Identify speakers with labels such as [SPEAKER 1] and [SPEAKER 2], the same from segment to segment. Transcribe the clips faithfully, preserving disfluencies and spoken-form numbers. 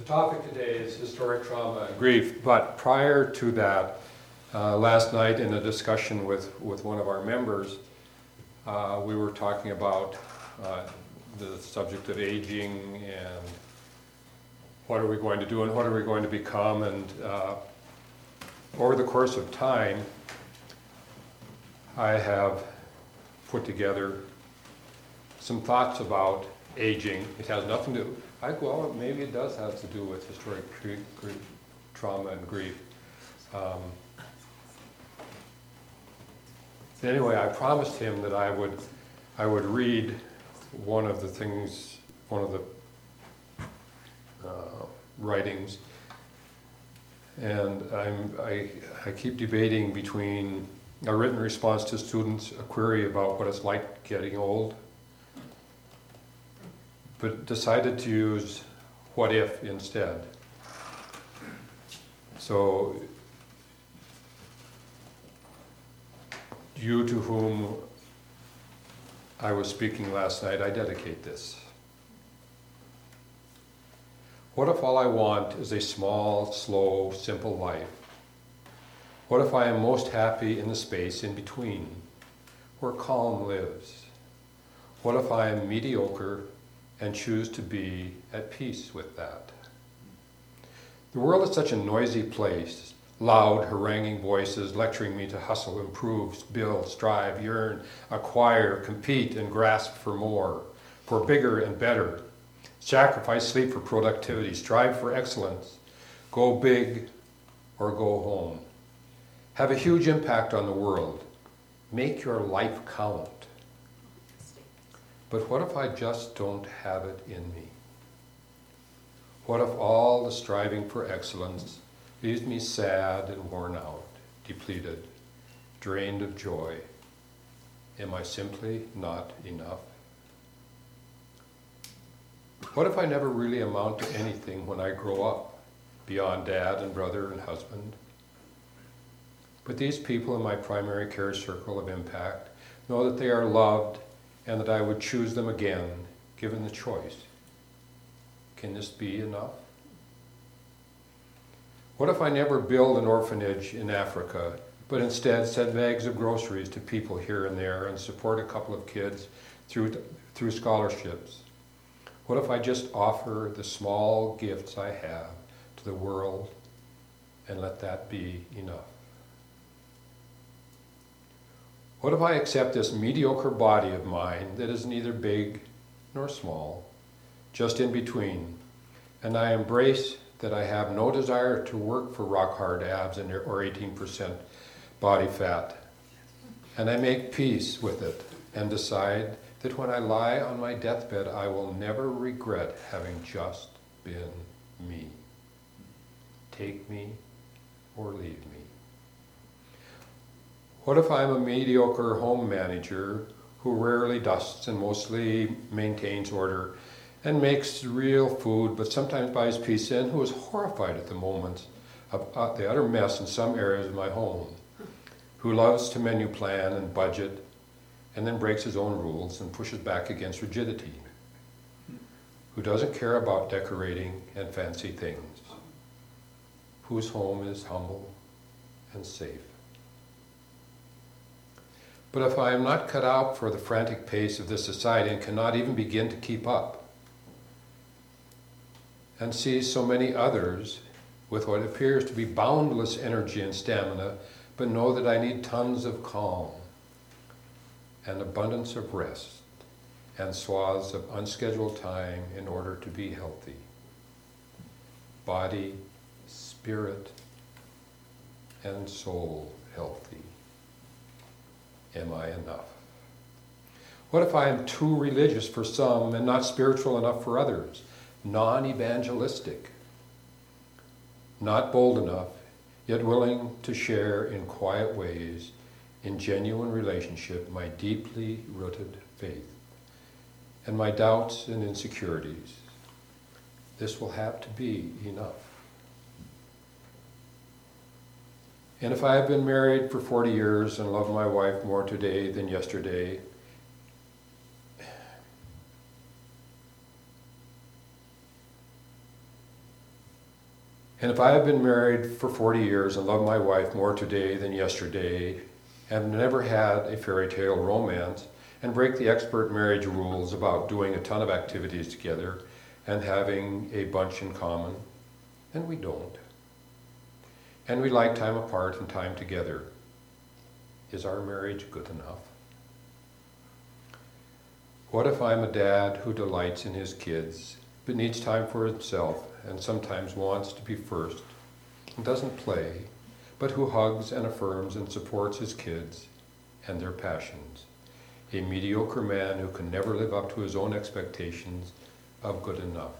[SPEAKER 1] The topic today is historic trauma and grief, but prior to that, uh, last night in a discussion with, with one of our members, uh, we were talking about uh, the subject of aging and what are we going to do and what are we going to become, and uh, over the course of time, I have put together some thoughts about aging. It has nothing to, I, well, maybe it does have to do with historic grief, grief, trauma and grief. Um, anyway, I promised him that I would, I would read one of the things, one of the uh, writings, and I'm, I, I keep debating between a written response to students, a query about what it's like getting old, but decided to use what if instead. So, you to whom I was speaking last night, I dedicate this. What if all I want is a small, slow, simple life? What if I am most happy in the space in between, where calm lives? What if I am mediocre and choose to be at peace with that? The world is such a noisy place, loud, haranguing voices lecturing me to hustle, improve, build, strive, yearn, acquire, compete, and grasp for more, for bigger and better. Sacrifice sleep for productivity, strive for excellence, go big or go home. Have a huge impact on the world. Make your life count. But what if I just don't have it in me? What if all the striving for excellence leaves me sad and worn out, depleted, drained of joy? Am I simply not enough? What if I never really amount to anything when I grow up, beyond dad and brother and husband? But these people in my primary care circle of impact know that they are loved and that I would choose them again, given the choice. Can this be enough? What if I never build an orphanage in Africa, but instead send bags of groceries to people here and there and support a couple of kids through, through scholarships? What if I just offer the small gifts I have to the world and let that be enough? What if I accept this mediocre body of mine that is neither big nor small, just in between, and I embrace that I have no desire to work for rock-hard abs and or eighteen percent body fat, and I make peace with it and decide that when I lie on my deathbed, I will never regret having just been me. Take me or leave me. What if I'm a mediocre home manager who rarely dusts and mostly maintains order and makes real food but sometimes buys pizza, and who is horrified at the moments of uh, the utter mess in some areas of my home, who loves to menu plan and budget and then breaks his own rules and pushes back against rigidity, who doesn't care about decorating and fancy things, whose home is humble and safe? But if I am not cut out for the frantic pace of this society and cannot even begin to keep up, and see so many others with what appears to be boundless energy and stamina, but know that I need tons of calm and abundance of rest and swaths of unscheduled time in order to be healthy. Body, spirit, and soul healthy. Am I enough? What if I am too religious for some and not spiritual enough for others? Non-evangelistic, not bold enough, yet willing to share in quiet ways, in genuine relationship, my deeply rooted faith and my doubts and insecurities. This will have to be enough. And if I have been married for forty years and love my wife more today than yesterday, And if I have been married for forty years and love my wife more today than yesterday, and have never had a fairy tale romance, and break the expert marriage rules about doing a ton of activities together and having a bunch in common, then we don't. And we like time apart and time together. Is our marriage good enough? What if I'm a dad who delights in his kids, but needs time for himself and sometimes wants to be first and doesn't play, but who hugs and affirms and supports his kids and their passions? A mediocre man who can never live up to his own expectations of good enough,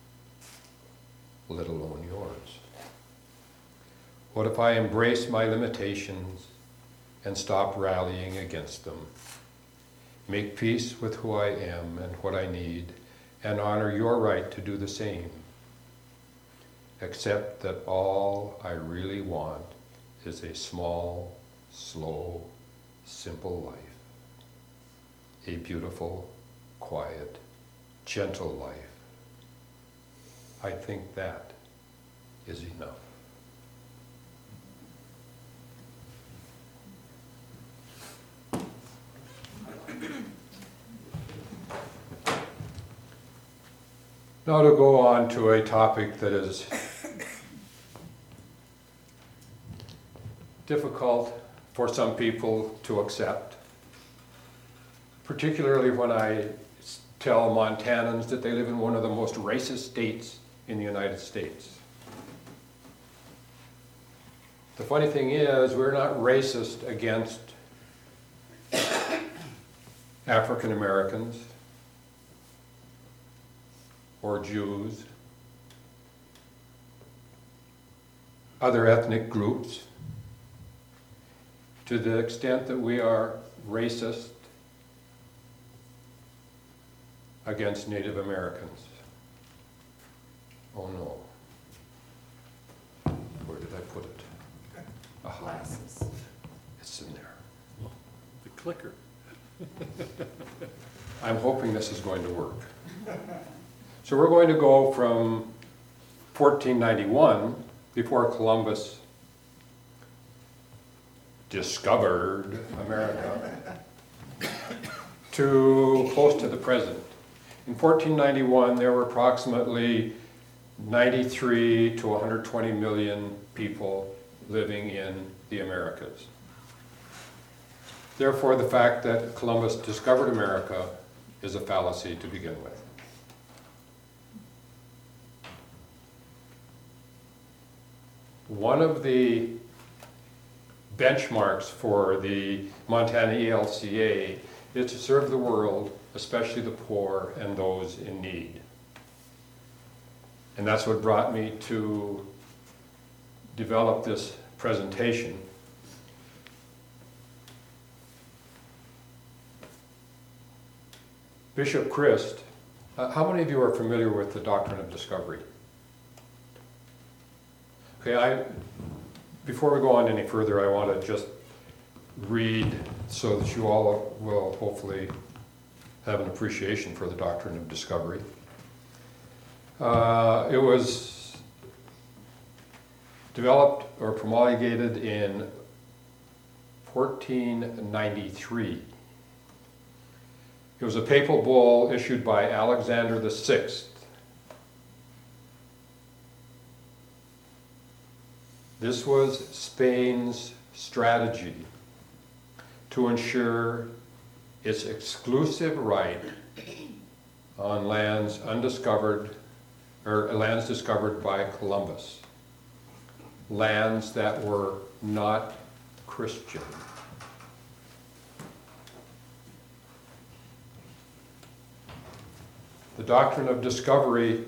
[SPEAKER 1] let alone yours. What if I embrace my limitations and stop rallying against them? Make peace with who I am and what I need, and honor your right to do the same. Accept that all I really want is a small, slow, simple life. A beautiful, quiet, gentle life. I think that is enough. Now to go on to a topic that is difficult for some people to accept, particularly when I tell Montanans that they live in one of the most racist states in the United States. The funny thing is, we're not racist against African Americans or Jews, other ethnic groups, to the extent that we are racist against Native Americans. Oh no. Where did I put it? Aha.
[SPEAKER 2] Glasses.
[SPEAKER 1] It's in there.
[SPEAKER 3] The clicker.
[SPEAKER 1] I'm hoping this is going to work. So we're going to go from fourteen ninety-one, before Columbus discovered America, to close to the present. In fourteen ninety-one, there were approximately ninety-three to one hundred twenty million people living in the Americas. Therefore, the fact that Columbus discovered America is a fallacy to begin with. One of the benchmarks for the Montana E L C A is to serve the world, especially the poor and those in need. And that's what brought me to develop this presentation. Bishop Christ, uh, how many of you are familiar with the doctrine of discovery? Okay, I, before we go on any further, I want to just read so that you all will hopefully have an appreciation for the doctrine of discovery. Uh, it was developed or promulgated in fourteen ninety-three. It was a papal bull issued by Alexander the Sixth. This was Spain's strategy to ensure its exclusive right on lands undiscovered, or lands discovered by Columbus, lands that were not Christian. The doctrine of discovery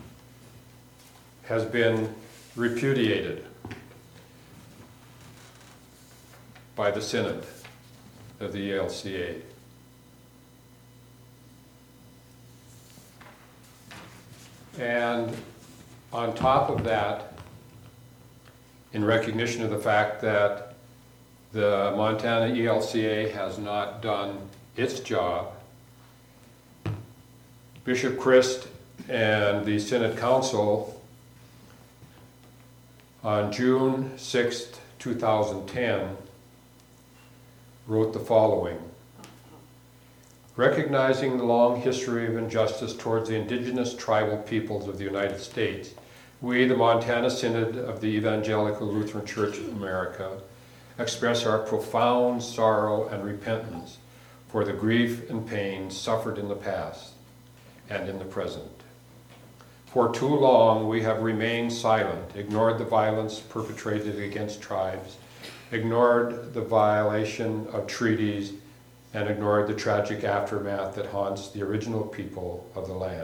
[SPEAKER 1] has been repudiated by the Synod of the E L C A. And on top of that, in recognition of the fact that the Montana E L C A has not done its job, Bishop Christ and the Synod Council on June sixth, two thousand ten, wrote the following. Recognizing the long history of injustice towards the indigenous tribal peoples of the United States, we, the Montana Synod of the Evangelical Lutheran Church of America, express our profound sorrow and repentance for the grief and pain suffered in the past and in the present. For too long we have remained silent, ignored the violence perpetrated against tribes, ignored the violation of treaties, and ignored the tragic aftermath that haunts the original people of the land.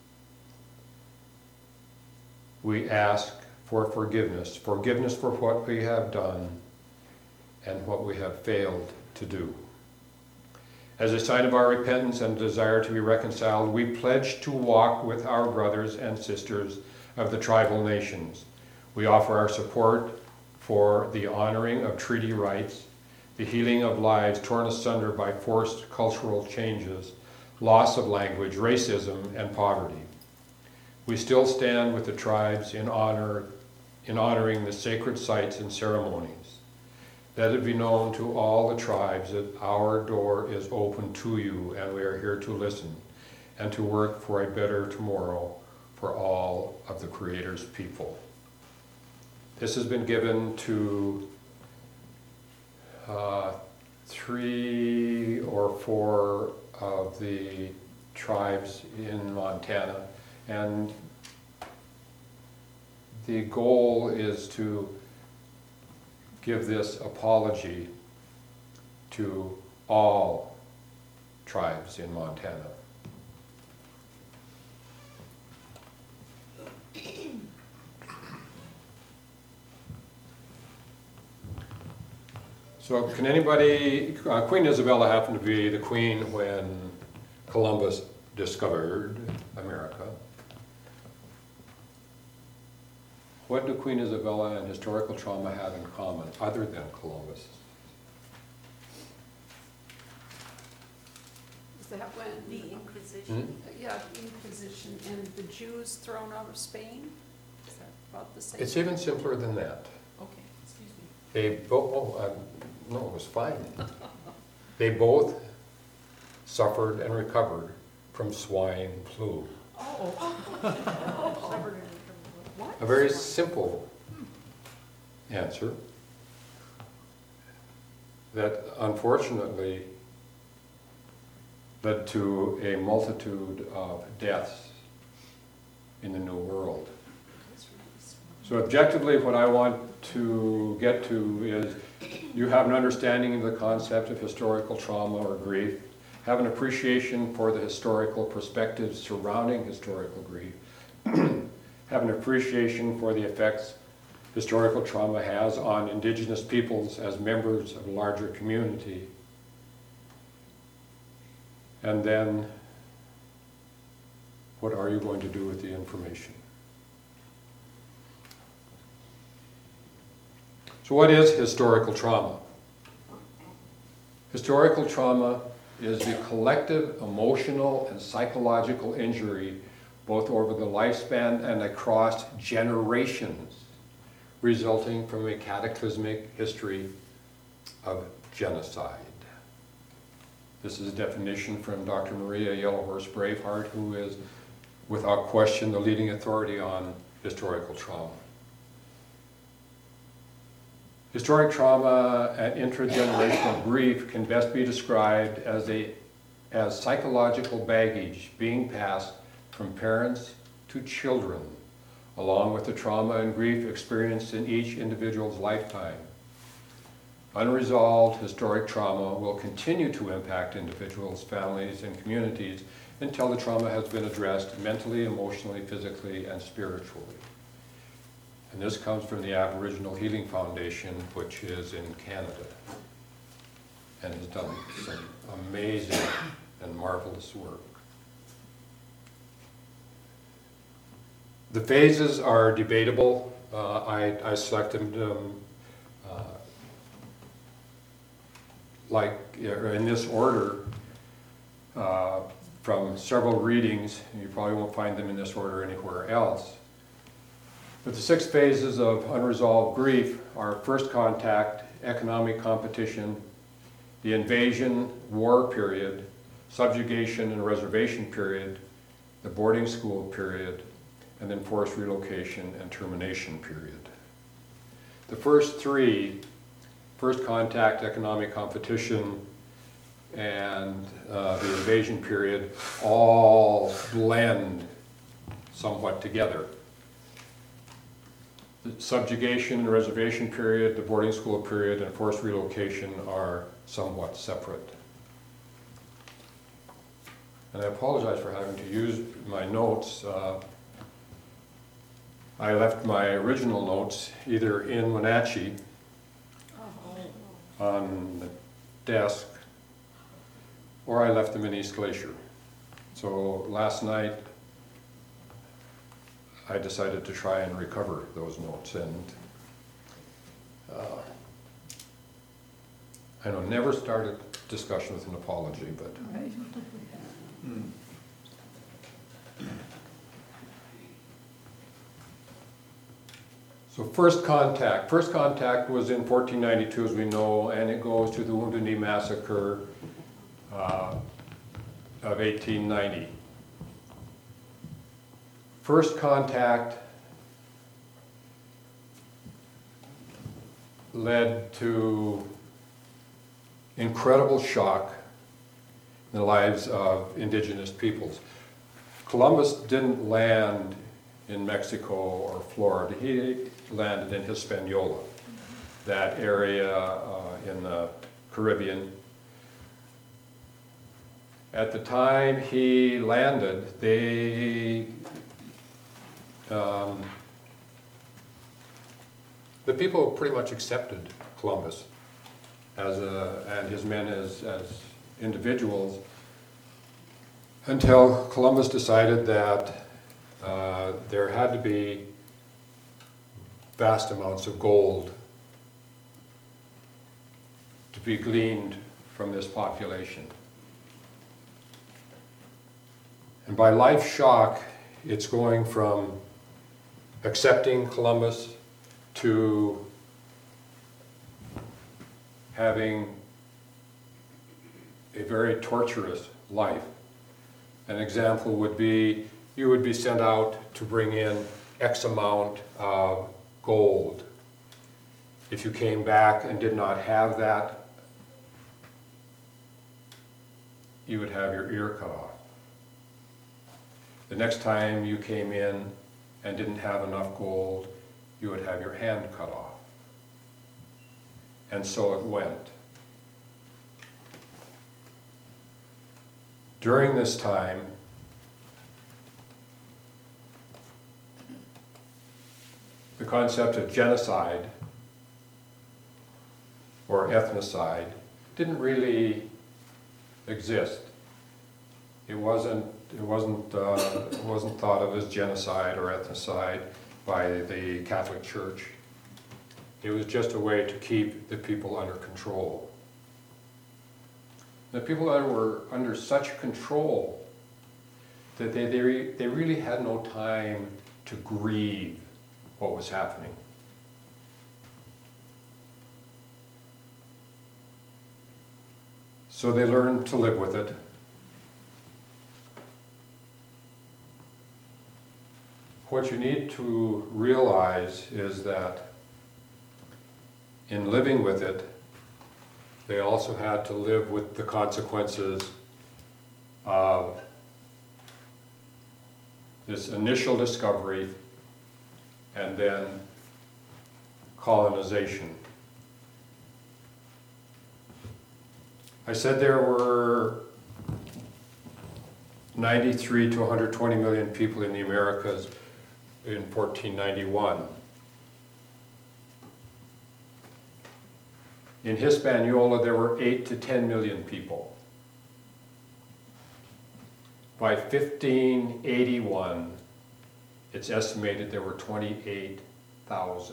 [SPEAKER 1] We ask for forgiveness, forgiveness for what we have done and what we have failed to do. As a sign of our repentance and desire to be reconciled, we pledge to walk with our brothers and sisters of the tribal nations. We offer our support for the honoring of treaty rights, the healing of lives torn asunder by forced cultural changes, loss of language, racism, and poverty. We still stand with the tribes in honor, in honoring the sacred sites and ceremonies. Let it be known to all the tribes that our door is open to you, and we are here to listen and to work for a better tomorrow for all of the Creator's people. This has been given to uh, three or four of the tribes in Montana, and the goal is to give this apology to all tribes in Montana. So can anybody, uh, Queen Isabella happened to be the queen when Columbus discovered America. What do Queen Isabella and historical trauma have in common other than Columbus?
[SPEAKER 2] Is that when?
[SPEAKER 4] The Inquisition.
[SPEAKER 1] Hmm?
[SPEAKER 2] Yeah, the Inquisition and the Jews thrown out of Spain? Is that about the same?
[SPEAKER 1] It's even simpler than that.
[SPEAKER 2] Okay, excuse me.
[SPEAKER 1] They both, oh, uh, no, it was fine. They both suffered and recovered from swine flu.
[SPEAKER 2] Oh. What?
[SPEAKER 1] A very simple answer that unfortunately led to a multitude of deaths in the New World. So objectively, what I want to get to is you have an understanding of the concept of historical trauma or grief, have an appreciation for the historical perspectives surrounding historical grief, have an appreciation for the effects historical trauma has on indigenous peoples as members of a larger community, and then what are you going to do with the information? So what is historical trauma? Historical trauma is the collective emotional and psychological injury both over the lifespan and across generations resulting from a cataclysmic history of genocide. This is a definition from Doctor Maria Yellowhorse Braveheart, who is without question the leading authority on historical trauma. Historic trauma and intergenerational grief can best be described as, a, as psychological baggage being passed from parents to children, along with the trauma and grief experienced in each individual's lifetime. Unresolved historic trauma will continue to impact individuals, families, and communities until the trauma has been addressed mentally, emotionally, physically, and spiritually. And this comes from the Aboriginal Healing Foundation, which is in Canada, and has done some amazing and marvelous work. The phases are debatable. Uh, I, I selected them uh, like in this order uh, from several readings. You probably won't find them in this order anywhere else. With the six phases of unresolved grief, our first contact, economic competition, the invasion, war period, subjugation and reservation period, the boarding school period, and then forced relocation and termination period. The first three, first contact, economic competition, and uh, the invasion period, all blend somewhat together. The subjugation and reservation period, the boarding school period, and forced relocation are somewhat separate. And I apologize for having to use my notes. Uh, I left my original notes either in Wenatchee on the desk, or I left them in East Glacier. So last night, I decided to try and recover those notes, and uh, I know never start a discussion with an apology, but
[SPEAKER 2] Right.
[SPEAKER 1] so first contact. First contact was in fourteen ninety-two, as we know, and it goes to the Wounded Knee Massacre uh, of eighteen ninety. First contact led to incredible shock in the lives of indigenous peoples. Columbus didn't land in Mexico or Florida. He landed in Hispaniola, that area uh, in the Caribbean. At the time he landed, they um, the people pretty much accepted Columbus as a, and his men as, as individuals, until Columbus decided that uh, there had to be vast amounts of gold to be gleaned from this population. And by life shock, it's going from accepting Columbus to having a very torturous life. An example would be, you would be sent out to bring in X amount of gold. If you came back and did not have that, you would have your ear cut off. The next time you came in and didn't have enough gold, you would have your hand cut off. And so it went. During this time, the concept of genocide or ethnocide didn't really exist. It wasn't, it wasn't, uh, it wasn't thought of as genocide or ethnocide by the Catholic Church. It was just a way to keep the people under control. The people that were under such control that they, they, re, they really had no time to grieve what was happening. So they learned to live with it. What you need to realize is that in living with it, they also had to live with the consequences of this initial discovery and then colonization. I said there were ninety-three to one hundred twenty million people in the Americas in fourteen ninety-one. In Hispaniola, there were eight to ten million people. By fifteen eighty-one, it's estimated there were twenty-eight thousand.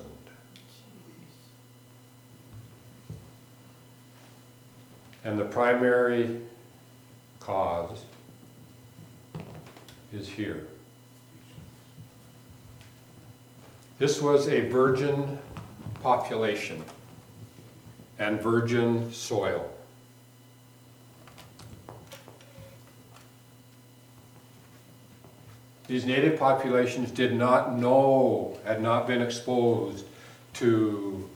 [SPEAKER 1] And the primary cause is here. This was a virgin population and virgin soil. These native populations did not know, had not been exposed to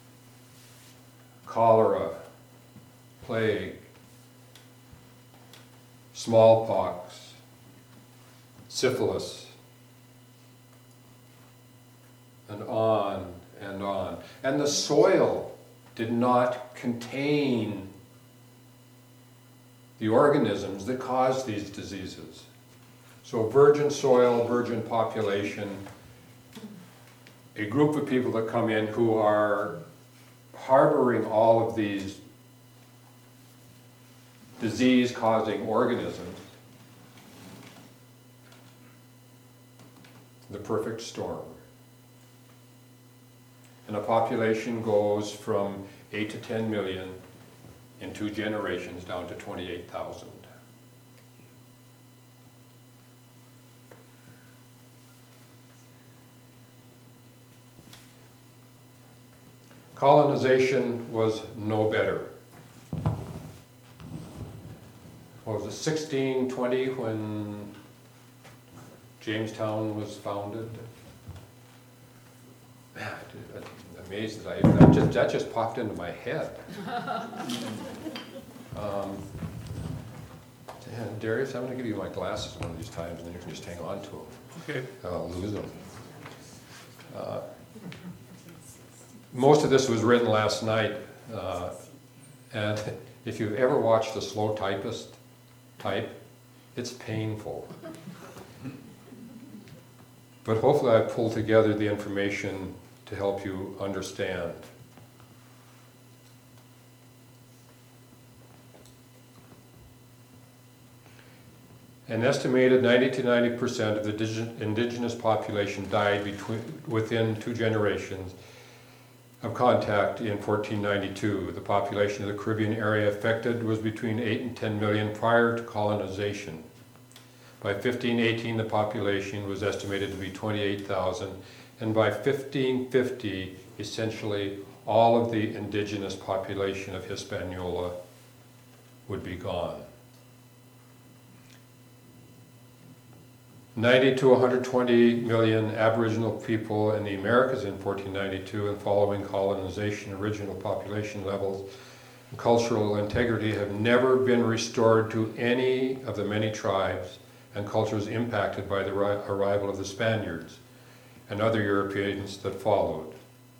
[SPEAKER 1] cholera, plague, smallpox, syphilis, and on and on. And the soil did not contain the organisms that cause these diseases. So virgin soil, virgin population, a group of people that come in who are harboring all of these disease-causing organisms. The perfect storm. And a population goes from eight to ten million in two generations down to twenty-eight thousand. Colonization was no better. What was it, sixteen twenty when Jamestown was founded? Man, I'm amazed that I, that just, that just popped into my head. um, and Darius, I'm going to give you my glasses one of these times and then you can just hang on to them.
[SPEAKER 3] Okay.
[SPEAKER 1] I'll lose them. Uh, most of this was written last night, uh, and if you've ever watched a slow typist type, it's painful. But hopefully I've pulled together the information to help you understand. An estimated ninety to ninety percent of the indigenous population died between, within two generations of contact in fourteen ninety-two. The population of the Caribbean area affected was between eight and ten million prior to colonization. By fifteen eighteen, the population was estimated to be twenty-eight thousand, and by fifteen fifty, essentially all of the indigenous population of Hispaniola would be gone. ninety to one hundred twenty million Aboriginal people in the Americas in fourteen ninety-two, and following colonization, original population levels and cultural integrity have never been restored to any of the many tribes and cultures impacted by the arrival of the Spaniards and other Europeans that followed.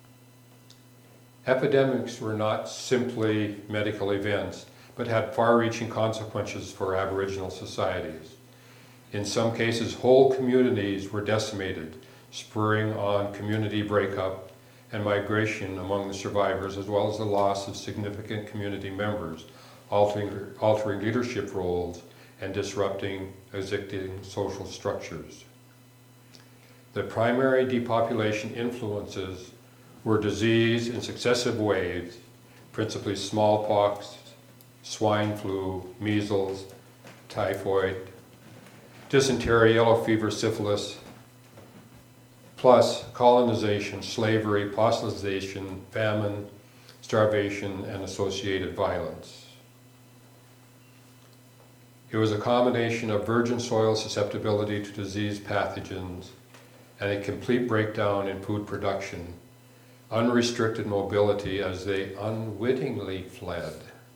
[SPEAKER 1] Epidemics were not simply medical events, but had far-reaching consequences for Aboriginal societies. In some cases, whole communities were decimated, spurring on community breakup and migration among the survivors, as well as the loss of significant community members, altering, altering leadership roles and disrupting existing social structures. The primary depopulation influences were disease in successive waves, principally smallpox, swine flu, measles, typhoid, dysentery, yellow fever, syphilis, plus colonization, slavery, fossilization, famine, starvation, and associated violence. It was a combination of virgin soil susceptibility to disease pathogens and a complete breakdown in food production, unrestricted mobility as they unwittingly fled,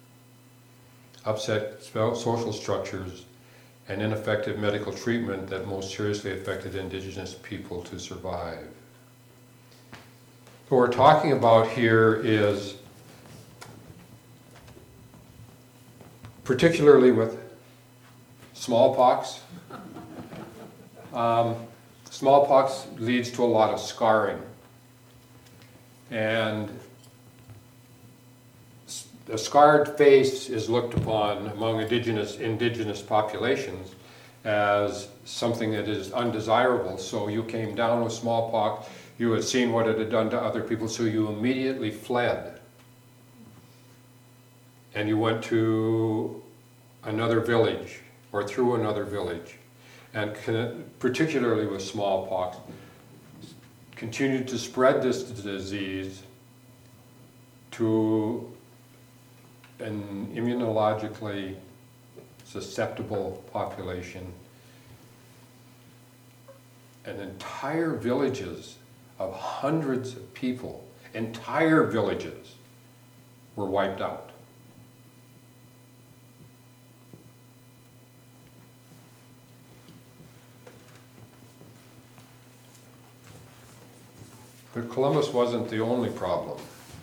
[SPEAKER 1] upset social structures, and ineffective medical treatment that most seriously affected indigenous people to survive. What we're talking about here is, particularly with smallpox, um, smallpox leads to a lot of scarring. And a scarred face is looked upon among indigenous, indigenous populations as something that is undesirable. So you came down with smallpox, you had seen what it had done to other people, so you immediately fled. And you went to another village or through another village. And particularly with smallpox, continued to spread this disease to an immunologically susceptible population, and entire villages of hundreds of people, entire villages, were wiped out. But Columbus wasn't the only problem.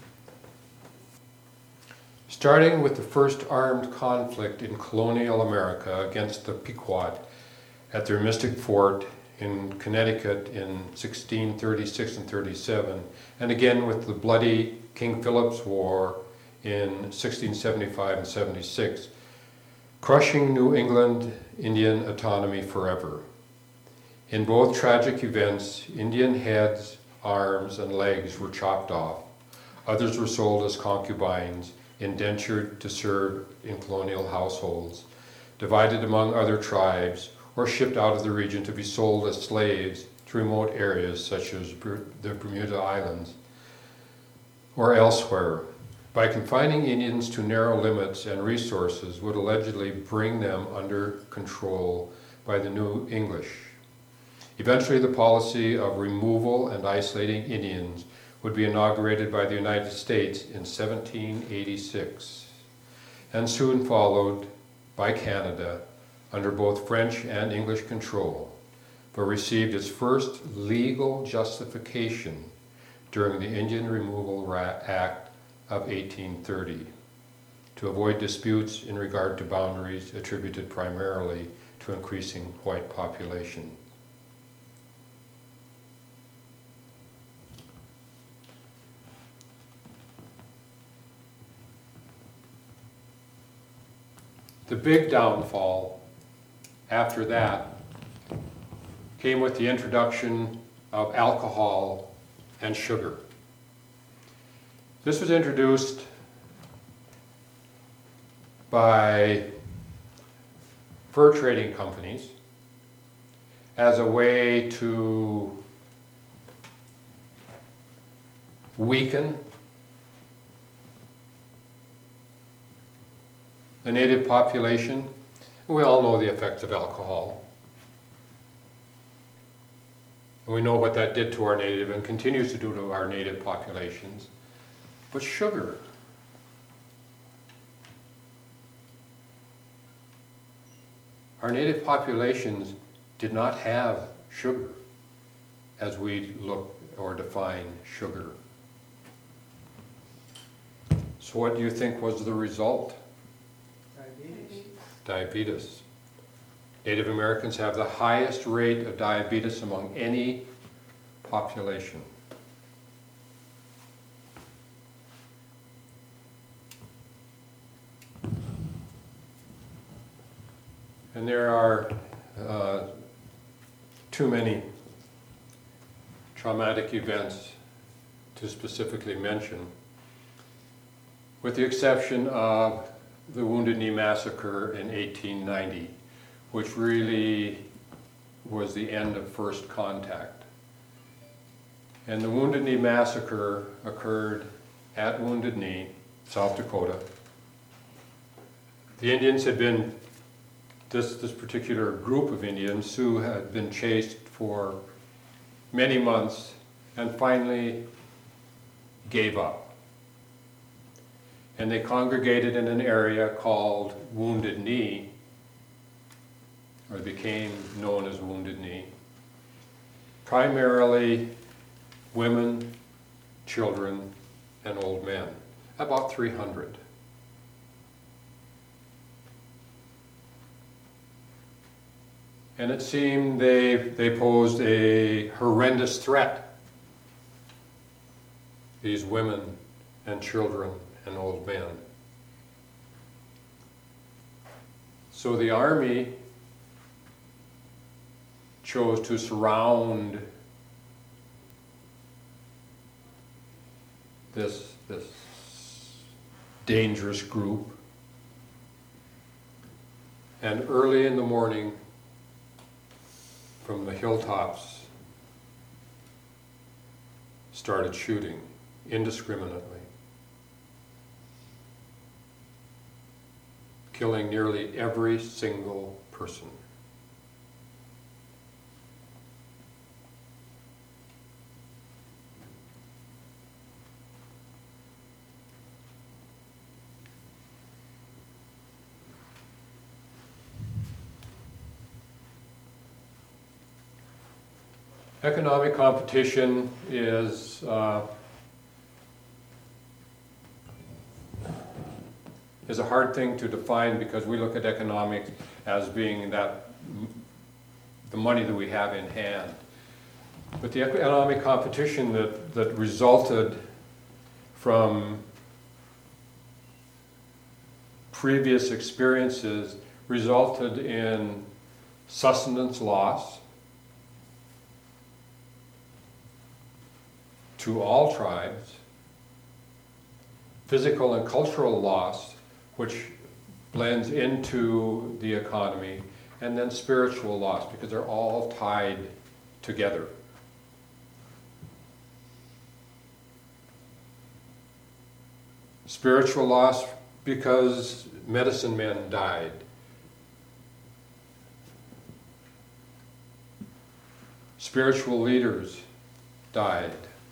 [SPEAKER 1] Starting with the first armed conflict in colonial America against the Pequot at their Mystic Fort in Connecticut in sixteen thirty-six and thirty-seven, and again with the bloody King Philip's War in sixteen seventy-five and seventy-six, crushing New England Indian autonomy forever. In both tragic events, Indian heads, arms, and legs were chopped off. Others were sold as concubines, indentured to serve in colonial households, divided among other tribes, or shipped out of the region to be sold as slaves to remote areas such as the Bermuda Islands or elsewhere. By confining Indians to narrow limits and resources would allegedly bring them under control by the New English. Eventually, the policy of removal and isolating Indians would be inaugurated by the United States in seventeen eighty-six, and soon followed by Canada under both French and English control, but received its first legal justification during the Indian Removal Act of eighteen thirty, to avoid disputes in regard to boundaries attributed primarily to increasing white population. The big downfall after that came with the introduction of alcohol and sugar. This was introduced by fur trading companies as a way to weaken the native population. We all know the effects of alcohol. And we know what that did to our native and continues to do to our native populations. But sugar. Our native populations did not have sugar as we look or define sugar. So what do you think was the result?
[SPEAKER 4] Diabetes.
[SPEAKER 1] Diabetes. Native Americans have the highest rate of diabetes among any population. And there are uh, too many traumatic events to specifically mention, with the exception of the Wounded Knee Massacre in eighteen ninety, which really was the end of first contact. And the Wounded Knee Massacre occurred at Wounded Knee, South Dakota. The Indians had been, this, this particular group of Indians, Sioux, had been chased for many months and finally gave up. And they congregated in an area called Wounded Knee, or became known as Wounded Knee. Primarily women, children, and old men, about three hundred. And it seemed they, they posed a horrendous threat, these women and children and old men. So the army chose to surround this, this dangerous group. And early in the morning, from the hilltops started shooting indiscriminately, killing nearly every single person. Economic competition is uh, is a hard thing to define because we look at economics as being that the money that we have in hand. But the economic competition that, that resulted from previous experiences resulted in sustenance loss to all tribes, physical and cultural loss, which blends into the economy, and then spiritual loss, because they're all tied together. Spiritual loss because medicine men died. Spiritual leaders died.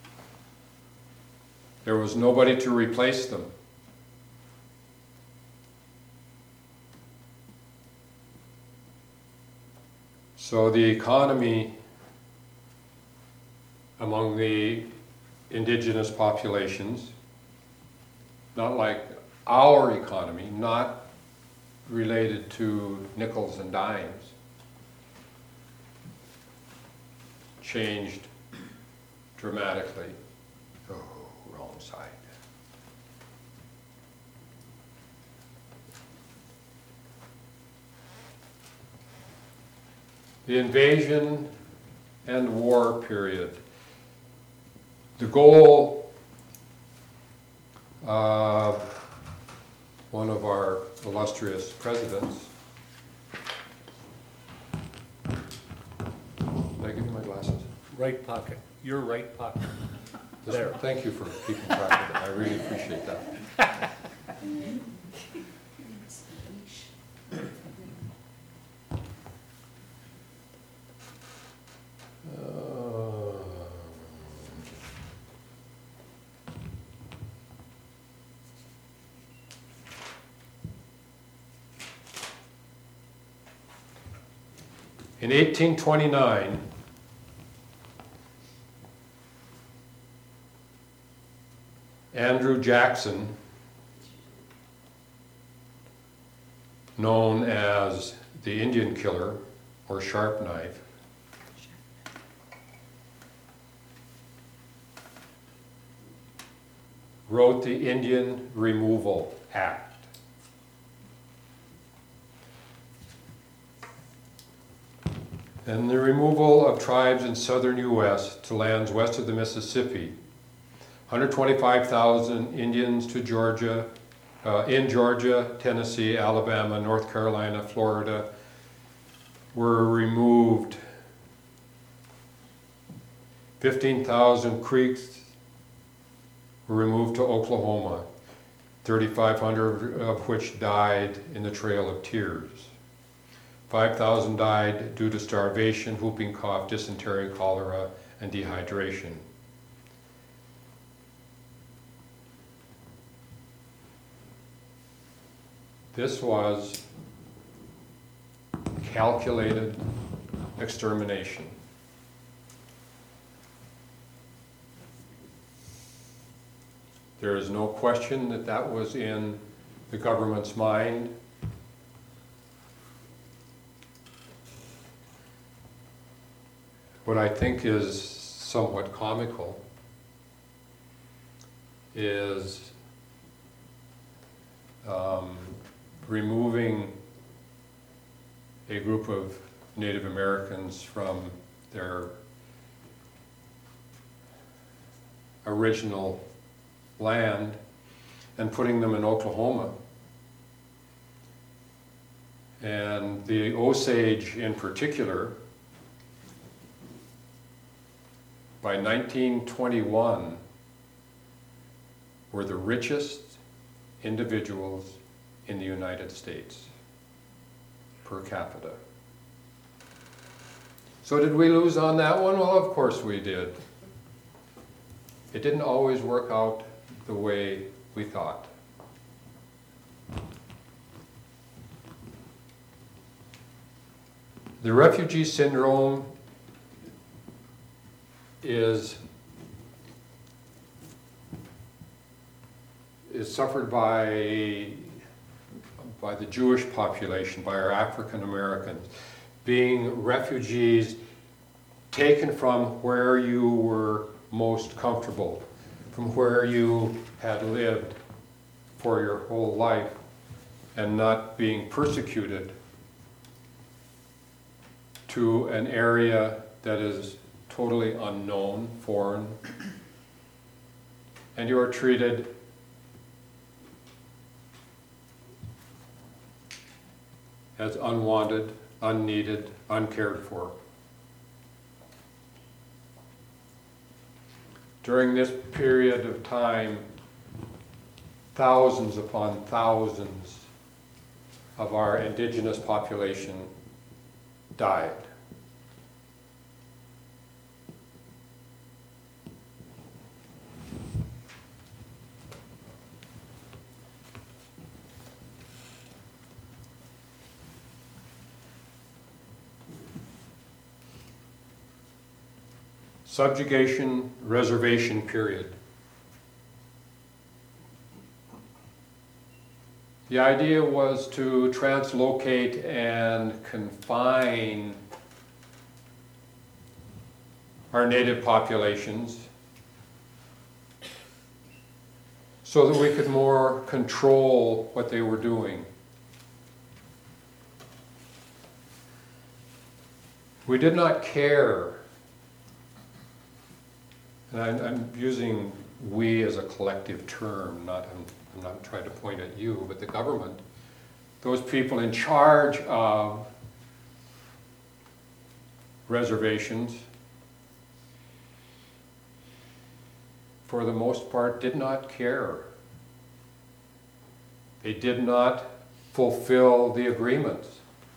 [SPEAKER 1] There was nobody to replace them. So the economy among the indigenous populations, not like our economy, not related to nickels and dimes, changed dramatically. Oh, wrong side. The invasion and war period. The goal of one of our illustrious presidents. Did I give you my glasses?
[SPEAKER 3] Right pocket, your right pocket.
[SPEAKER 1] This-
[SPEAKER 3] There.
[SPEAKER 1] Thank you for keeping track of that. I really appreciate that. Uh, In eighteen twenty-nine, Andrew Jackson, known as the Indian Killer or Sharp Knife, wrote the Indian Removal Act. And the removal of tribes in southern U S to lands west of the Mississippi. one hundred twenty-five thousand Indians to Georgia, uh, in Georgia, Tennessee, Alabama, North Carolina, Florida, were removed. fifteen thousand Creeks were removed to Oklahoma, thirty-five hundred of which died in the Trail of Tears. five thousand died due to starvation, whooping cough, dysentery, cholera, and dehydration. This was calculated extermination. There is no question that that was in the government's mind. What I think is somewhat comical is um, removing a group of Native Americans from their original land and putting them in Oklahoma. And the Osage in particular, by nineteen twenty-one, were the richest individuals in the United States per capita. So did we lose on that one? Well, of course we did. It didn't always work out the way we thought. The refugee syndrome is, is suffered by, by the Jewish population, by our African Americans, being refugees taken from where you were most comfortable, from where you had lived for your whole life, and not being persecuted to an area that is totally unknown, foreign, and you are treated as unwanted, unneeded, uncared for. During this period of time, thousands upon thousands of our indigenous population died. Subjugation reservation period. The idea was to translocate and confine our native populations so that we could more control what they were doing. We did not care. And I'm, I'm using we as a collective term, not, I'm, I'm not trying to point at you, but the government, those people in charge of reservations, for the most part, did not care. They did not fulfill the agreements.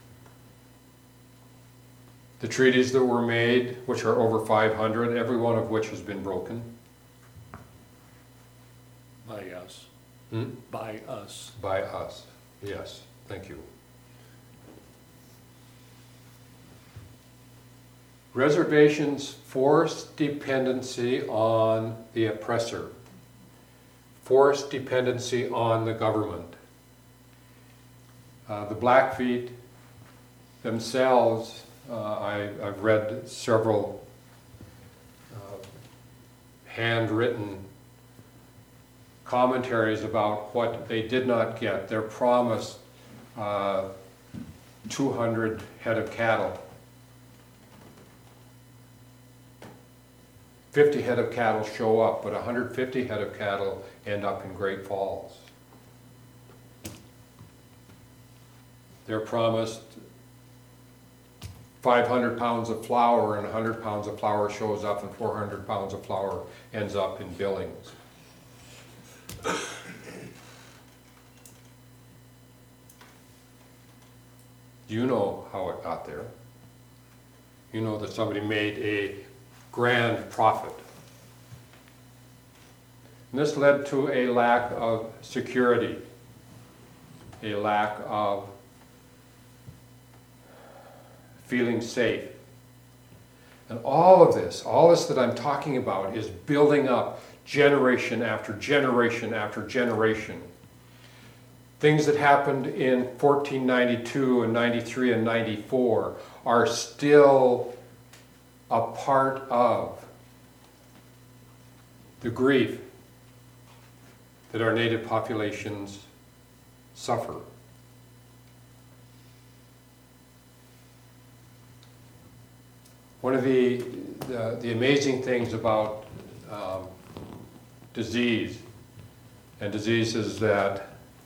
[SPEAKER 1] The treaties that were made, which are over five hundred, every one of which has been broken.
[SPEAKER 3] By us.
[SPEAKER 1] Hmm?
[SPEAKER 3] By us.
[SPEAKER 1] By us, yes, thank you. Reservations force dependency on the oppressor, force dependency on the government. Uh, the Blackfeet themselves, uh, I, I've read several uh, handwritten commentaries about what they did not get. They're promised uh, two hundred head of cattle. fifty head of cattle show up, but one hundred fifty head of cattle end up in Great Falls. They're promised five hundred pounds of flour, and one hundred pounds of flour shows up, and four hundred pounds of flour ends up in Billings. You know how it got there. You know that somebody made a grand profit. And this led to a lack of security, a lack of feeling safe. And all of this, all this that I'm talking about is building up generation after generation after generation. Things that happened in fourteen ninety-two and ninety-three and ninety-four are still a part of the grief that our native populations suffer. One of the, the, the amazing things about um, disease and diseases that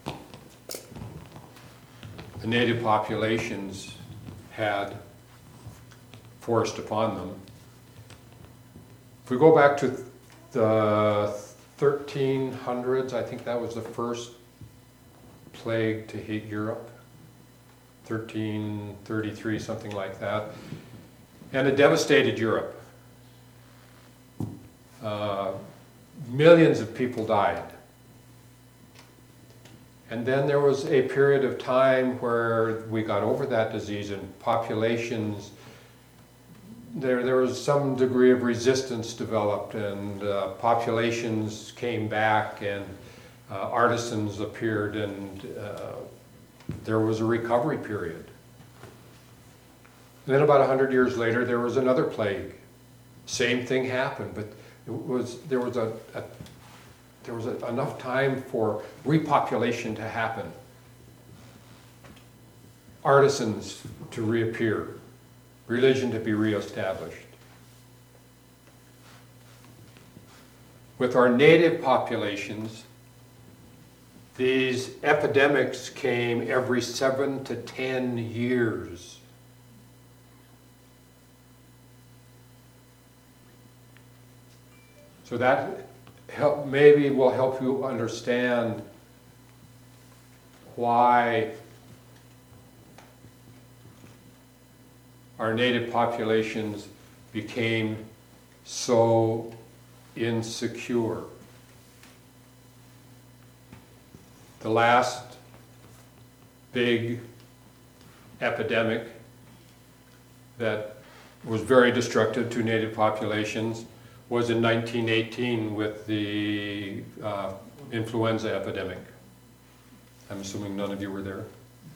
[SPEAKER 1] the native populations had forced upon them. we go back to the thirteen hundreds, I think that was the first plague to hit Europe. thirteen thirty-three, something like that. And it devastated Europe. Uh, millions of people died. And then there was a period of time where we got over that disease and populations, there, there was some degree of resistance developed, and uh, populations came back, and uh, artisans appeared, and uh, there was a recovery period. And then about a hundred years later, there was another plague. Same thing happened, but it was there was a, a there was a, enough time for repopulation to happen. Artisans to reappear, religion to be reestablished. With our native populations, these epidemics came every seven to ten years. So that help, maybe will help you understand why our native populations became so insecure. The last big epidemic that was very destructive to native populations was in nineteen eighteen with the uh, influenza epidemic. I'm assuming none of you were there.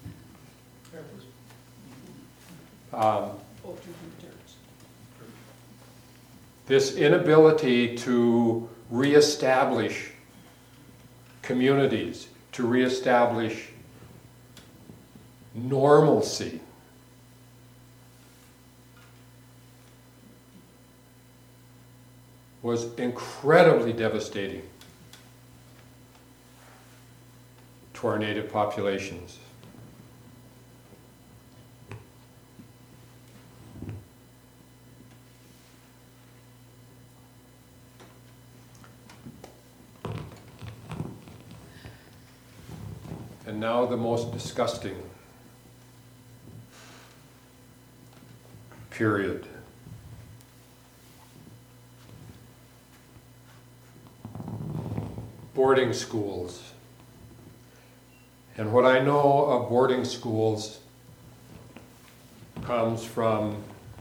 [SPEAKER 1] Um, this inability to reestablish communities, to reestablish normalcy, was incredibly devastating to our native populations. And now the most disgusting period. Boarding schools. And what I know of boarding schools comes from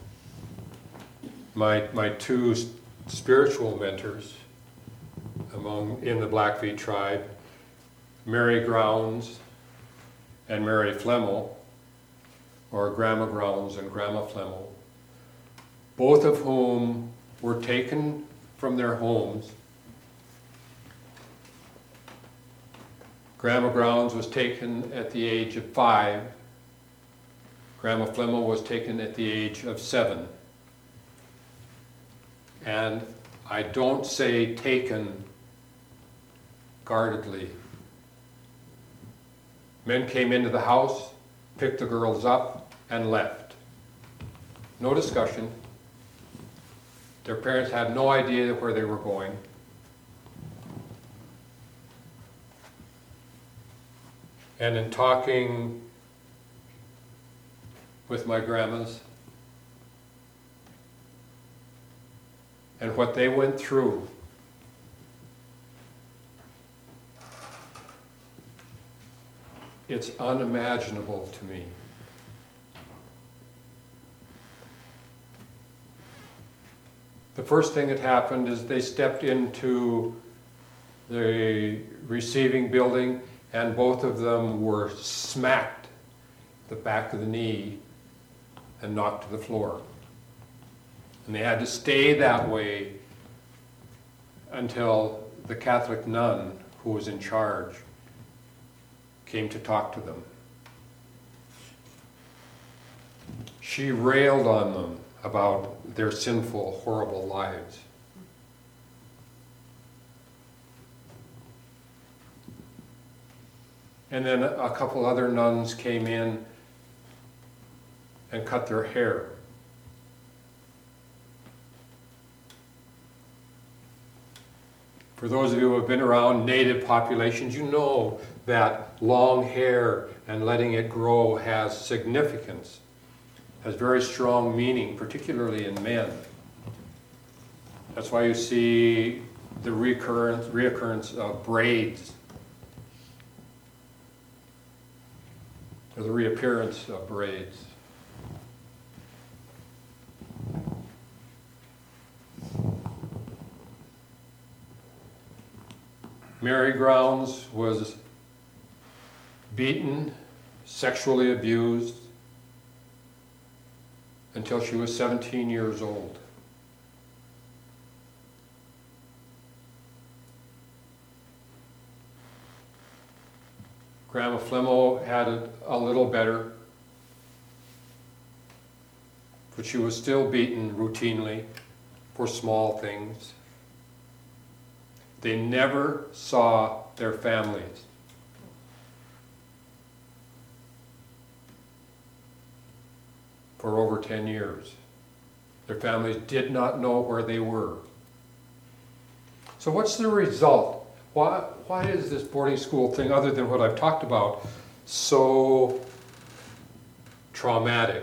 [SPEAKER 1] my, my two spiritual mentors among in the Blackfeet tribe, Mary Grounds and Mary Flemmel, or Grandma Grounds and Grandma Flemmel, both of whom were taken from their homes. Grandma Grounds was taken at the age of five. Grandma Flemmel was taken at the age of seven. And I don't say taken guardedly. Men came into the house, picked the girls up, and left. No discussion. Their parents had no idea where they were going. And in talking with my grandmas and what they went through, it's unimaginable to me. The first thing that happened is they stepped into the receiving building, and both of them were smacked the back of the knee and knocked to the floor. And they had to stay that way until the Catholic nun who was in charge came to talk to them. She railed on them about their sinful, horrible lives. And then a couple other nuns came in and cut their hair. For those of you who have been around native populations, you know that long hair and letting it grow has significance, has very strong meaning, particularly in men. That's why you see the recurrence, reoccurrence of braids, or the reappearance of braids. Mary Grounds was beaten, sexually abused, until she was seventeen years old. Grandma Flemo had it a little better, but she was still beaten routinely for small things. They never saw their families. For over ten years. Their families did not know where they were. So what's the result? Why, why is this boarding school thing, other than what I've talked about, so traumatic?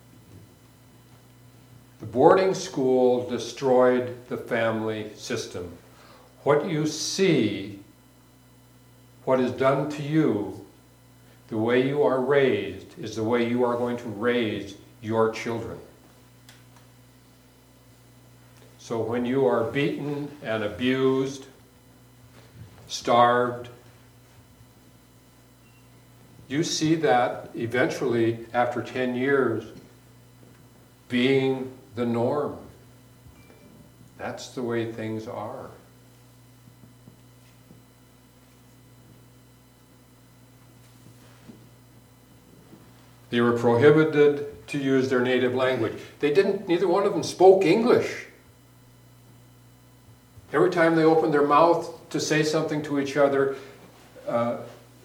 [SPEAKER 1] The boarding school destroyed the family system. What you see, what is done to you, the way you are raised, is the way you are going to raise your children. So when you are beaten and abused, starved, you see that eventually, after ten years, being the norm. That's the way things are. They were prohibited to use their native language. They didn't, neither one of them spoke English. Every time they opened their mouth to say something to each other, uh,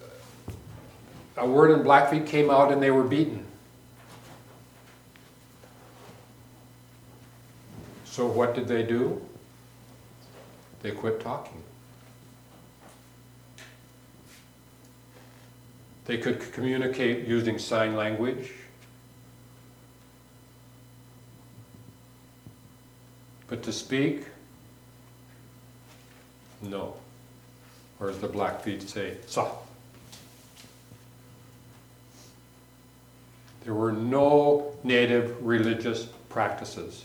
[SPEAKER 1] a word in Blackfeet came out and they were beaten. So what did they do? They quit talking. They could communicate using sign language. But to speak, no. Or as the Blackfeet say, sa. There were no native religious practices.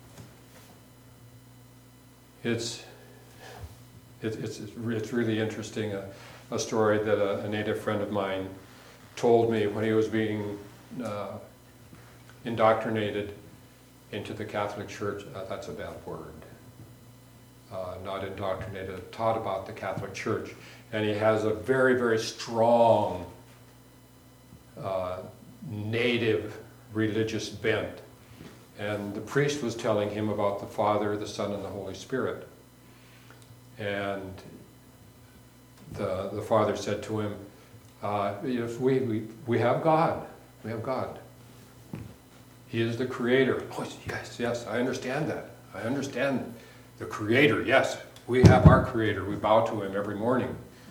[SPEAKER 1] It's, it, it's, it's really interesting. Uh, a story that a, a native friend of mine told me when he was being uh, indoctrinated into the Catholic Church. Uh, that's a bad word. Uh, not indoctrinated, taught about the Catholic Church. And he has a very, very strong uh, native religious bent. And the priest was telling him about the Father, the Son, and the Holy Spirit. And the, the Father said to him, uh, if we, we, we have God. We have God. He is the Creator. Oh, yes, yes, I understand that. I understand the Creator, yes. We have our Creator. We bow to Him every morning.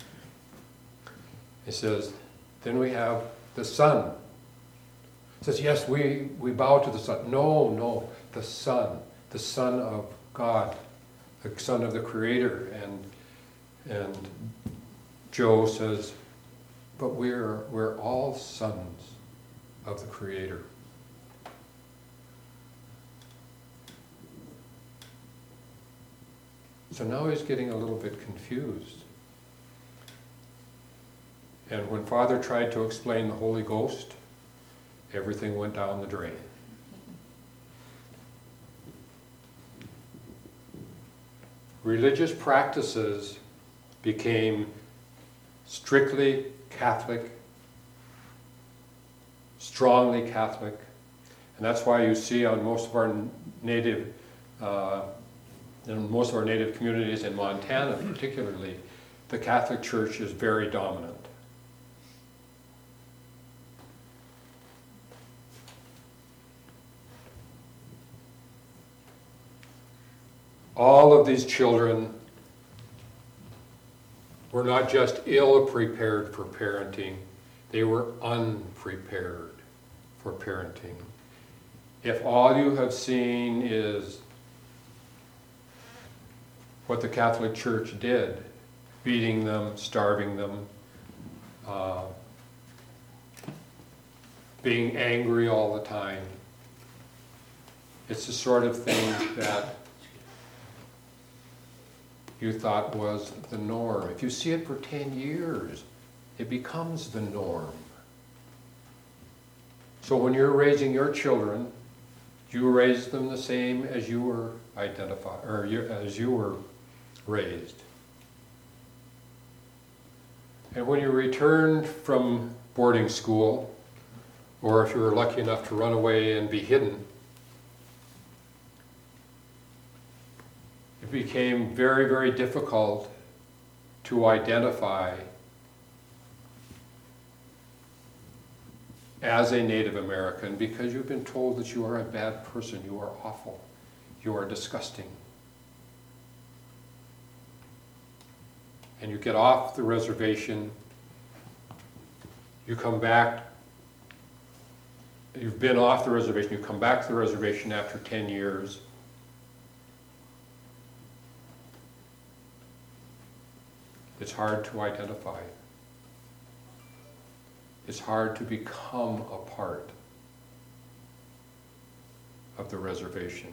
[SPEAKER 1] He says, then we have the Son. He says, yes, we, we bow to the Son. No, no, the Son. The Son of God. The Son of the Creator. And, and Joe says, but we're, we're all sons of the Creator. So now he's getting a little bit confused. And when Father tried to explain the Holy Ghost, everything went down the drain. Religious practices became strictly Catholic, strongly Catholic, and that's why you see on most of our native uh, in most of our native communities in Montana particularly, the Catholic Church is very dominant. All of these children were not just ill-prepared for parenting, they were unprepared for parenting. If all you have seen is what the Catholic Church did, beating them, starving them, uh, being angry all the time, it's the sort of thing that you thought was the norm. If you see it for ten years, it becomes the norm. So when you're raising your children, you raise them the same as you were identified, or you, as you were raised. And when you return from boarding school, or if you were lucky enough to run away and be hidden, it became very, very difficult to identify as a Native American because you've been told that you are a bad person, you are awful, you are disgusting. And you get off the reservation, you come back, you've been off the reservation, you come back to the reservation after ten years, it's hard to identify. It's hard to become a part of the reservation.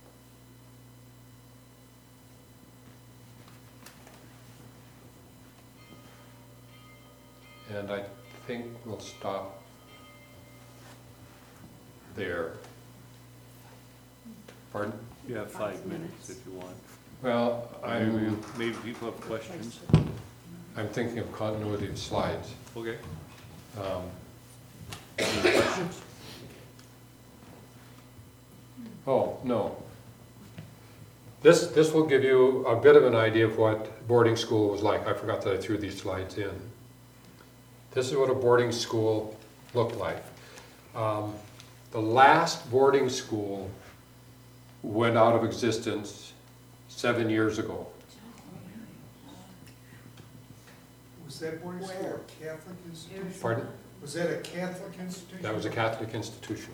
[SPEAKER 1] And I think we'll stop there. Pardon?
[SPEAKER 3] You have five minutes if you want.
[SPEAKER 1] Well,
[SPEAKER 3] Maybe,
[SPEAKER 1] I'm,
[SPEAKER 3] maybe people have questions.
[SPEAKER 1] I'm thinking of continuity of slides.
[SPEAKER 3] Okay.
[SPEAKER 1] Um, any questions? Oh, no. This, this will give you a bit of an idea of what boarding school was like. I forgot that I threw these slides in. This is what a boarding school looked like. Um, the last boarding school went out of existence seven years ago.
[SPEAKER 4] Was that boarding school a Catholic institution?
[SPEAKER 1] Pardon?
[SPEAKER 4] Was that a Catholic institution?
[SPEAKER 1] That was a Catholic institution.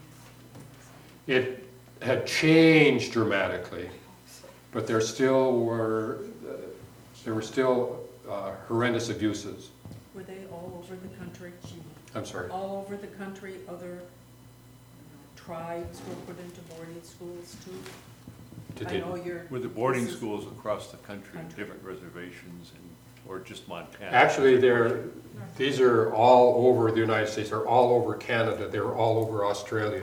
[SPEAKER 1] It had changed dramatically, but there still were, uh, there were still uh, horrendous abuses.
[SPEAKER 2] Were they all over the country?
[SPEAKER 1] I'm sorry.
[SPEAKER 2] All over the country, other tribes were put into boarding schools too?
[SPEAKER 1] Did
[SPEAKER 2] I
[SPEAKER 1] they-
[SPEAKER 2] know you're.
[SPEAKER 3] Were the boarding
[SPEAKER 2] this is-
[SPEAKER 3] schools across the country,
[SPEAKER 2] Country.
[SPEAKER 3] different reservations, and, or just Montana?
[SPEAKER 1] Actually, they're, these are all over the United States, they're all over Canada, they're all over Australia.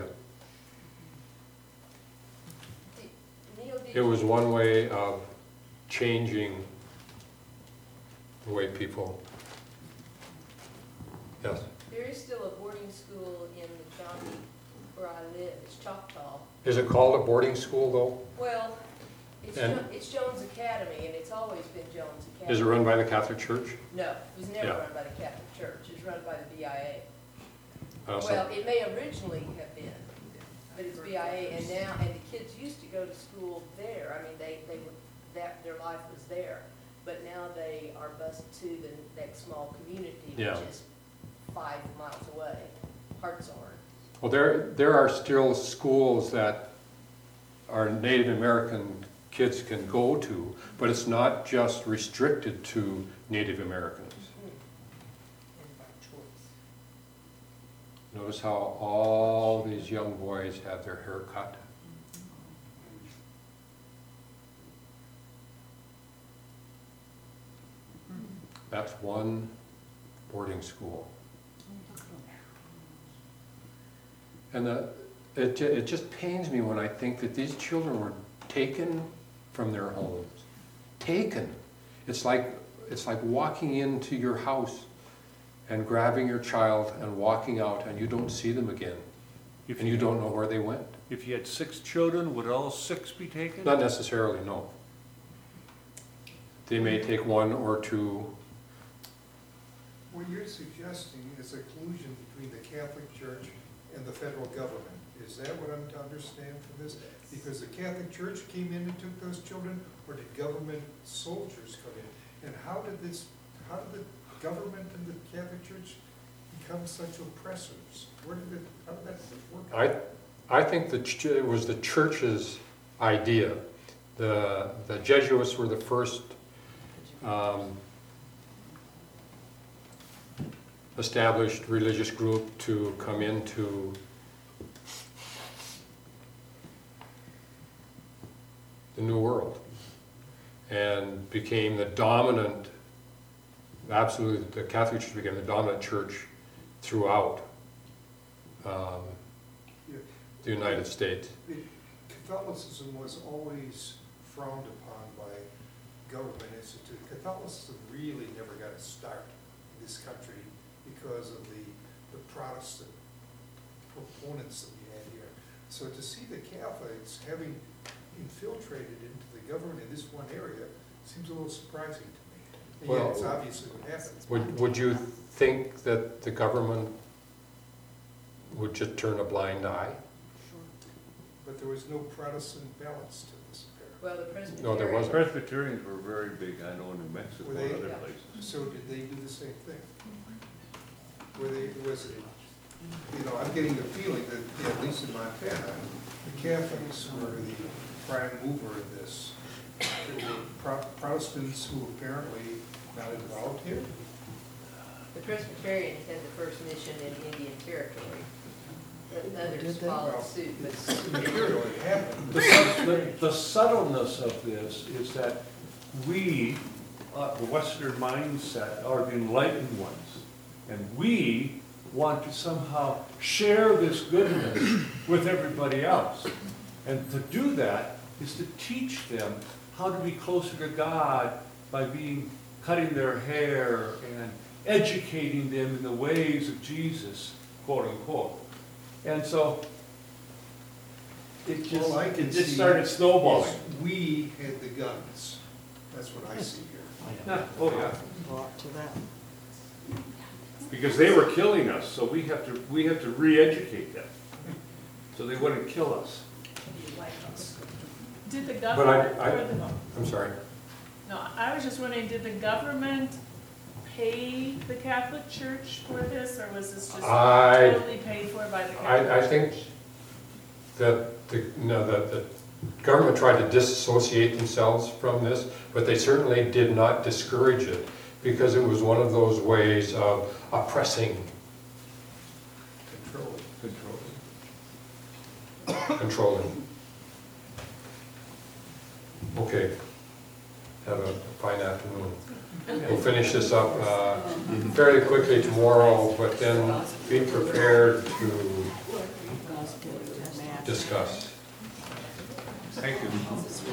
[SPEAKER 5] Neil, did
[SPEAKER 1] It was
[SPEAKER 5] you-
[SPEAKER 1] one way of changing the way people, yes.
[SPEAKER 5] There is still a boarding school in the county where I live, it's Choctaw.
[SPEAKER 1] Is it called a boarding school though?
[SPEAKER 5] Well, it's,
[SPEAKER 1] And-
[SPEAKER 5] Jo- it's Jones Academy, and it's always been Jones Academy.
[SPEAKER 1] Is it run by the Catholic Church?
[SPEAKER 5] No, it was never
[SPEAKER 1] Yeah.
[SPEAKER 5] run by the Catholic Church, it was run by the B I A.
[SPEAKER 1] Uh, so-
[SPEAKER 5] Well, it may originally have been, but it's B I A, and now, and the kids used to go to school there, I mean, they, they, were that, their life was there. But now they are bused to the next small community,
[SPEAKER 1] Yeah.
[SPEAKER 5] which is five miles away, Hartshorn.
[SPEAKER 1] Well, there, there are still schools that our Native American kids can go to, but it's not just restricted to Native Americans.
[SPEAKER 5] And by choice.
[SPEAKER 1] Notice how all these young boys have their hair cut. That's one boarding school. And the, it, ju- it just pains me when I think that these children were taken from their homes. Taken. It's like, it's like walking into your house and grabbing your child and walking out and you don't see them again.
[SPEAKER 3] If
[SPEAKER 1] And you don't know where they went.
[SPEAKER 3] If you had six children, would all six be taken?
[SPEAKER 1] Not necessarily, no. They may take one or two.
[SPEAKER 4] What you're suggesting is a collusion between the Catholic Church and the federal government. Is that what I'm to understand from this? Because the Catholic Church came in and took those children, or did government soldiers come in And how did this, how did the government and the Catholic Church become such oppressors? Where did it, how did that work?
[SPEAKER 1] I, I think the ch- it was the church's idea. The, the Jesuits were the first um, established religious group to come into the New World and became the dominant, absolutely, the Catholic Church became the dominant church throughout um,
[SPEAKER 4] Yeah.
[SPEAKER 1] the United States.
[SPEAKER 4] It- Catholicism was always frowned upon by government institute. Catholicism really never got a start in this country because of the, the Protestant proponents that we had here. So to see the Catholics having infiltrated into the government in this one area seems a little surprising to me. And yet,
[SPEAKER 1] Well,
[SPEAKER 4] it's obviously what happened.
[SPEAKER 1] Would, would you think that the government would just turn a blind eye?
[SPEAKER 4] But there was no Protestant balance to this apparently.
[SPEAKER 5] Well, the
[SPEAKER 1] No, there
[SPEAKER 5] Presbyterian.
[SPEAKER 1] wasn't.
[SPEAKER 3] Presbyterians were very big, I know, in New Mexico
[SPEAKER 4] Were
[SPEAKER 3] and
[SPEAKER 4] they?
[SPEAKER 3] other
[SPEAKER 5] Yeah.
[SPEAKER 3] places.
[SPEAKER 4] So did they do the same thing? Were they, was it, you know, I'm getting the feeling that, yeah, at least in Montana, the Catholics were the prime mover in this. There were Pro- Protestants who apparently not involved here.
[SPEAKER 5] The Presbyterians had the first mission in Indian Territory. The others
[SPEAKER 2] Did they?
[SPEAKER 5] followed suit, but
[SPEAKER 4] It's material, it happened.
[SPEAKER 3] The sub- the- The subtleness of this is that we, uh, the Western mindset, are the enlightened ones. And we want to somehow share this goodness with everybody else. And to do that is to teach them how to be closer to God by being, cutting their hair and educating them in the ways of Jesus, quote unquote. And so it just,
[SPEAKER 4] All I can
[SPEAKER 3] it just
[SPEAKER 4] see
[SPEAKER 3] started snowballing.
[SPEAKER 4] is we had the guns. That's what I see here.
[SPEAKER 3] Yeah, oh, yeah,
[SPEAKER 2] Brought to that.
[SPEAKER 3] because they were killing us, so we have to, we have to re-educate them, so they wouldn't kill us.
[SPEAKER 6] Did the
[SPEAKER 1] But I-
[SPEAKER 6] government,
[SPEAKER 1] I-
[SPEAKER 6] or the,
[SPEAKER 1] I'm sorry.
[SPEAKER 6] no, I was just wondering, did the government pay the Catholic Church for this, or was this just
[SPEAKER 1] I-
[SPEAKER 6] totally paid for by the Catholic?
[SPEAKER 1] I, I think that the, no, the, the government tried to disassociate themselves from this, but they certainly did not discourage it because it was one of those ways of oppressing,
[SPEAKER 4] Control.
[SPEAKER 3] Control.
[SPEAKER 1] controlling. Okay. Have a fine afternoon. We'll finish this up uh, fairly quickly tomorrow, but then be prepared to discuss.
[SPEAKER 3] Thank you.